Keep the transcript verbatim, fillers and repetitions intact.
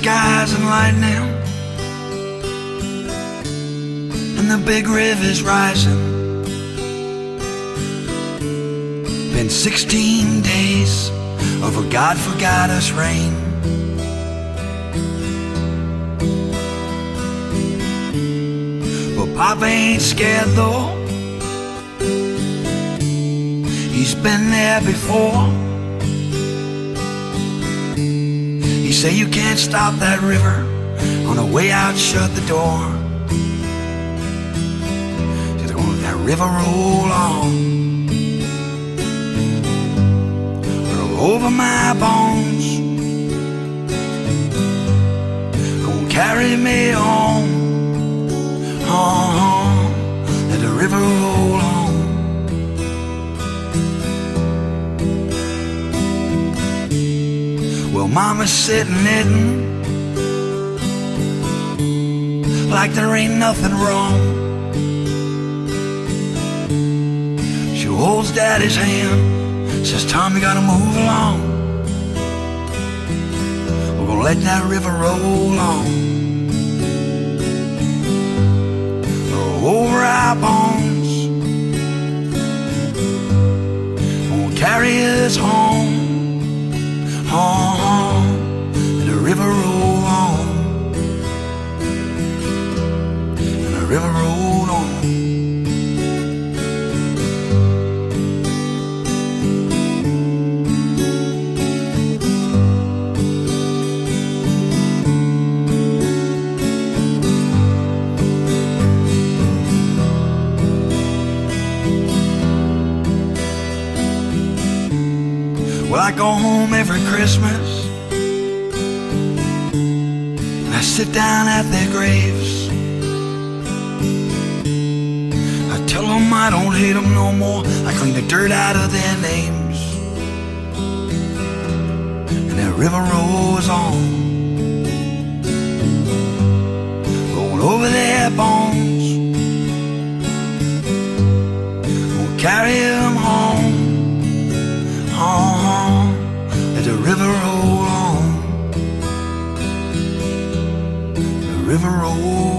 skies and lightning, and the big river's rising. Been sixteen days of a God forgot us rain. But Papa ain't scared though. He's been there before. He say you can't stop that river. On the way out, shut the door. Said gonna let that river roll on, roll over my bones, gonna carry me home, home. Let the river roll on. Well, Mama's sitting knitting like there ain't nothing wrong. She holds Daddy's hand, says, Tom, you gotta move along. We're gonna let that river roll on, roll over our bones, gonna carry us home, home. Let the river roll on, let the river roll on. Well, I go home every Christmas and I sit down at their graves. I tell them I don't hate them no more. I clean the dirt out of their names, and that river rolls on, roll over their bones, we'll carry them home, home. Let the river roll on, the river roll